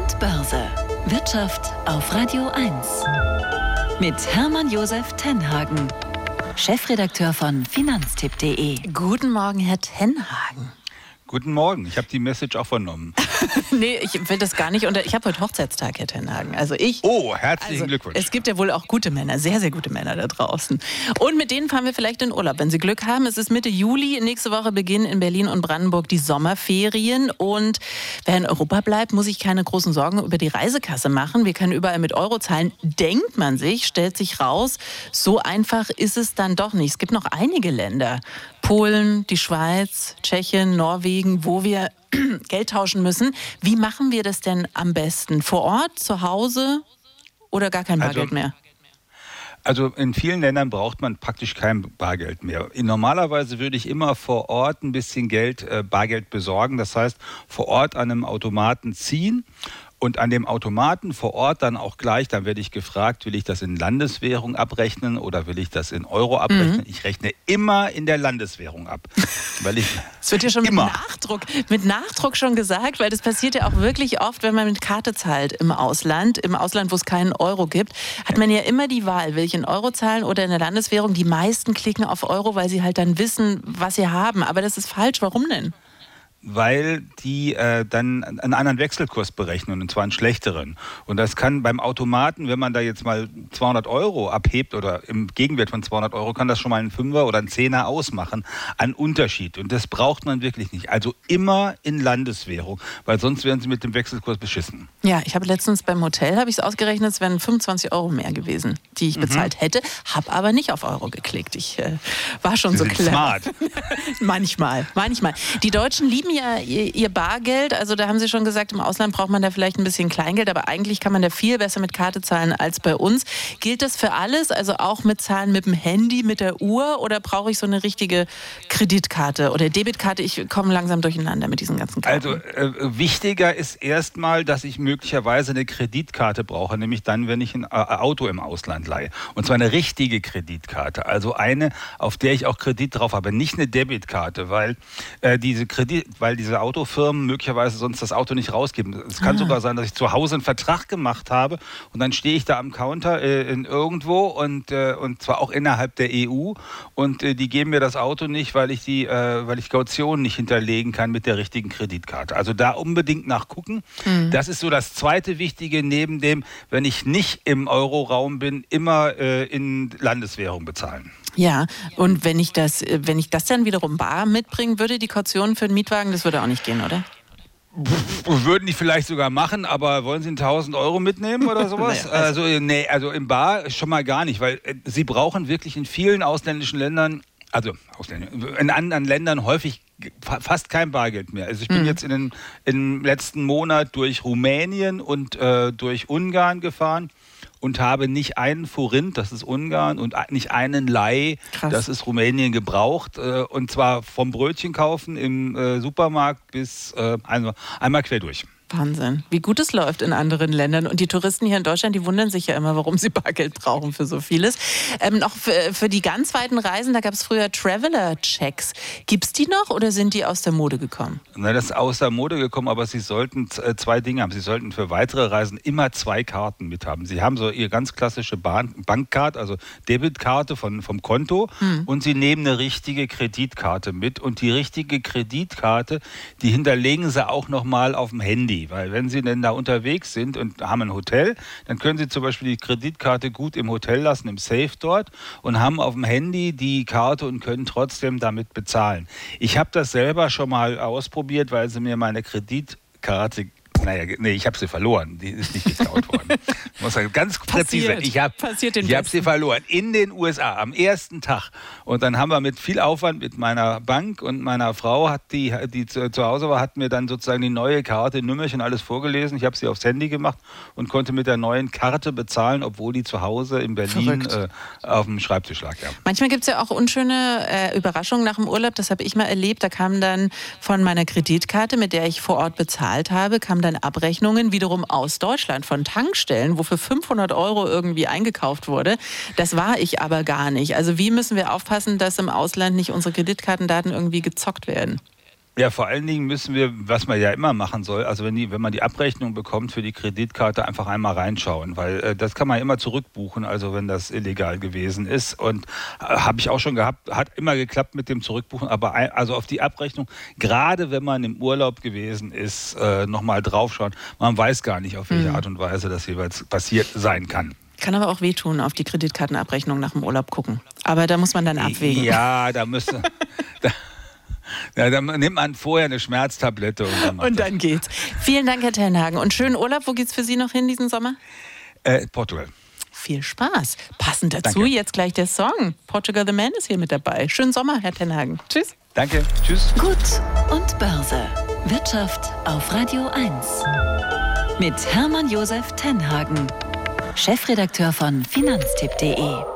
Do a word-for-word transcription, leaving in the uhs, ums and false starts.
und Börse. Wirtschaft auf Radio eins. Mit Hermann Josef Tenhagen, Chefredakteur von finanztipp punkt de. Guten Morgen, Herr Tenhagen. Guten Morgen, ich habe die Message auch vernommen. Nee, ich will das gar nicht. Unter ich habe heute Hochzeitstag, Herr Tenhagen. Also ich. Oh, herzlichen also, Glückwunsch. Es gibt ja wohl auch gute Männer, sehr, sehr gute Männer da draußen. Und mit denen fahren wir vielleicht in Urlaub, wenn Sie Glück haben. Es ist Mitte Juli. Nächste Woche beginnen in Berlin und Brandenburg die Sommerferien. Und wer in Europa bleibt, muss sich keine großen Sorgen über die Reisekasse machen. Wir können überall mit Euro zahlen. Denkt man sich, stellt sich raus, so einfach ist es dann doch nicht. Es gibt noch einige Länder. Polen, die Schweiz, Tschechien, Norwegen, wo wir Geld tauschen müssen. Wie machen wir das denn am besten? Vor Ort, zu Hause oder gar kein Bargeld also, mehr? Also in vielen Ländern braucht man praktisch kein Bargeld mehr. Normalerweise würde ich immer vor Ort ein bisschen Geld, äh, Bargeld besorgen. Das heißt, vor Ort an einem Automaten ziehen. Und an dem Automaten vor Ort dann auch gleich, dann werde ich gefragt, will ich das in Landeswährung abrechnen oder will ich das in Euro abrechnen? Mhm. Ich rechne immer in der Landeswährung ab. Weil ich das wird ja schon immer. mit Nachdruck, mit Nachdruck schon gesagt, weil das passiert ja auch wirklich oft, wenn man mit Karte zahlt im Ausland. Im Ausland, wo es keinen Euro gibt, hat man ja immer die Wahl, will ich in Euro zahlen oder in der Landeswährung. Die meisten klicken auf Euro, weil sie halt dann wissen, was sie haben. Aber das ist falsch. Warum denn? Weil die äh, dann einen anderen Wechselkurs berechnen, und zwar einen schlechteren. Und das kann beim Automaten, wenn man da jetzt mal zweihundert Euro abhebt oder im Gegenwert von zweihundert Euro, kann das schon mal einen Fünfer oder einen Zehner ausmachen an Unterschied. Und das braucht man wirklich nicht. Also immer in Landeswährung, weil sonst werden sie mit dem Wechselkurs beschissen. Ja, ich habe letztens beim Hotel, habe ich es ausgerechnet, es wären fünfundzwanzig Euro mehr gewesen, die ich bezahlt mhm. hätte, habe aber nicht auf Euro geklickt. Ich äh, war schon sie so sind clever. Smart. manchmal, manchmal. Die Deutschen lieben ja ihr, ihr Bargeld, also da haben Sie schon gesagt, im Ausland braucht man da vielleicht ein bisschen Kleingeld, aber eigentlich kann man da viel besser mit Karte zahlen als bei uns. Gilt das für alles, also auch mit Zahlen mit dem Handy, mit der Uhr, oder brauche ich so eine richtige Kreditkarte oder Debitkarte? Ich komme langsam durcheinander mit diesen ganzen Karten. Also äh, wichtiger ist erstmal, dass ich möglicherweise eine Kreditkarte brauche, nämlich dann, wenn ich ein äh, Auto im Ausland leihe. Und zwar eine richtige Kreditkarte, also eine, auf der ich auch Kredit drauf habe, nicht eine Debitkarte, weil äh, diese Kredit, weil diese Autofirmen möglicherweise sonst das Auto nicht rausgeben. Es kann ah. sogar sein, dass ich zu Hause einen Vertrag gemacht habe und dann stehe ich da am Counter äh, in irgendwo und, äh, und zwar auch innerhalb der E U und äh, die geben mir das Auto nicht, weil ich die, äh, weil ich Kaution nicht hinterlegen kann mit der richtigen Kreditkarte. Also da unbedingt nachgucken. Mhm. Das ist so das zweite Wichtige, neben dem, wenn ich nicht im Euroraum bin, immer äh, in Landeswährung bezahlen. Ja, und wenn ich das, wenn ich das dann wiederum bar mitbringen würde, die Kaution für den Mietwagen, das würde auch nicht gehen, oder? Würden die vielleicht sogar machen, aber wollen Sie tausend Euro mitnehmen oder sowas? naja, also, also, nee, also im Bar schon mal gar nicht, weil äh, Sie brauchen wirklich in vielen ausländischen Ländern, also in anderen Ländern häufig fast kein Bargeld mehr. Also ich bin mhm. jetzt in den, im letzten Monat durch Rumänien und äh, durch Ungarn gefahren und habe nicht einen Forint, das ist Ungarn, und nicht einen Lei, Krass. Das ist Rumänien, gebraucht. Äh, und zwar vom Brötchen kaufen im äh, Supermarkt bis äh, einmal, einmal quer durch. Wahnsinn, wie gut es läuft in anderen Ländern. Und die Touristen hier in Deutschland, die wundern sich ja immer, warum sie Bargeld brauchen für so vieles. Ähm, noch für, für die ganz weiten Reisen, da gab es früher Traveler-Checks. Gibt es die noch oder sind die aus der Mode gekommen? Na, das ist aus der Mode gekommen, aber Sie sollten äh, zwei Dinge haben. Sie sollten für weitere Reisen immer zwei Karten mit haben. Sie haben so Ihre ganz klassische Bahn- Bankkarte, also Debitkarte von, vom Konto hm. und Sie nehmen eine richtige Kreditkarte mit. Und die richtige Kreditkarte, die hinterlegen Sie auch nochmal auf dem Handy. Weil wenn Sie denn da unterwegs sind und haben ein Hotel, dann können Sie zum Beispiel die Kreditkarte gut im Hotel lassen, im Safe dort, und haben auf dem Handy die Karte und können trotzdem damit bezahlen. Ich habe das selber schon mal ausprobiert, weil sie mir meine Kreditkarte Naja, nee, ich habe sie verloren. Die ist nicht geklaut worden. Ich muss sagen, ganz präzise. Ich habe hab sie verloren in den U S A am ersten Tag. Und dann haben wir mit viel Aufwand mit meiner Bank und meiner Frau, hat die, die zu, zu Hause war, hat mir dann sozusagen die neue Karte, Nummerchen, alles vorgelesen. Ich habe sie aufs Handy gemacht und konnte mit der neuen Karte bezahlen, obwohl die zu Hause in Berlin äh, auf dem Schreibtisch lag. Ja. Manchmal gibt es ja auch unschöne äh, Überraschungen nach dem Urlaub. Das habe ich mal erlebt. Da kam dann von meiner Kreditkarte, mit der ich vor Ort bezahlt habe, kam dann Abrechnungen wiederum aus Deutschland von Tankstellen, wo für fünfhundert Euro irgendwie eingekauft wurde. Das war ich aber gar nicht. Also wie müssen wir aufpassen, dass im Ausland nicht unsere Kreditkartendaten irgendwie gezockt werden? Ja, vor allen Dingen müssen wir, was man ja immer machen soll, also wenn, die, wenn man die Abrechnung bekommt für die Kreditkarte, einfach einmal reinschauen, weil äh, das kann man immer zurückbuchen, also wenn das illegal gewesen ist. Und äh, habe ich auch schon gehabt, hat immer geklappt mit dem Zurückbuchen, aber ein, also auf die Abrechnung, gerade wenn man im Urlaub gewesen ist, äh, nochmal draufschauen. Man weiß gar nicht, auf welche mhm. Art und Weise das jeweils passiert sein kann. Kann aber auch wehtun, auf die Kreditkartenabrechnung nach dem Urlaub gucken. Aber da muss man dann abwägen. Ja, da müsste... da, Ja, dann nimmt man vorher eine Schmerztablette und dann, und dann geht's. Vielen Dank, Herr Tenhagen. Und schönen Urlaub. Wo geht's für Sie noch hin diesen Sommer? Äh, Portugal. Viel Spaß. Passend dazu Danke. Jetzt gleich der Song. Portugal the Man ist hier mit dabei. Schönen Sommer, Herr Tenhagen. Tschüss. Danke. Tschüss. Gut und Börse. Wirtschaft auf Radio eins. Mit Hermann Josef Tenhagen, Chefredakteur von Finanztipp punkt de.